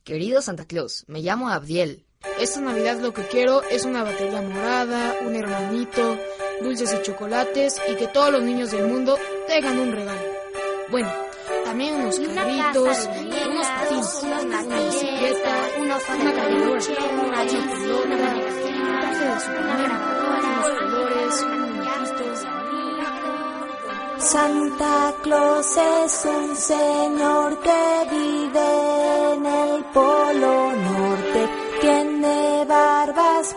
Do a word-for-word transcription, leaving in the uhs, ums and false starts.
Querido Santa Claus, me llamo Abdiel. Esta Navidad lo que quiero es una batería morada, un hermanito, dulces y chocolates y que todos los niños del mundo tengan un regalo. Bueno, también unos carritos, unos patines, una bicicleta, una cargadora, una pelota, un traje de Superman, unos colores, un muñequito. Santa Claus es un señor que vive en el Polo Norte. Tiene barbas